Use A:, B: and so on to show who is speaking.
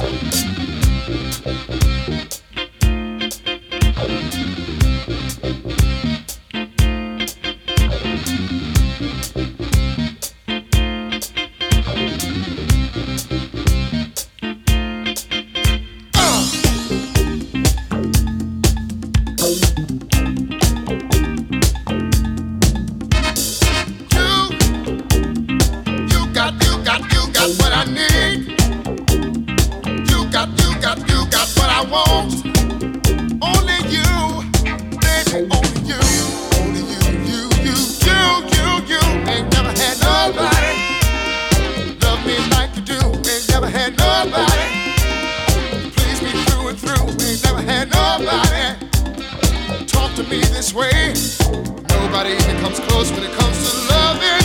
A: Talk to me this way. Nobody even comes close when it comes to loving.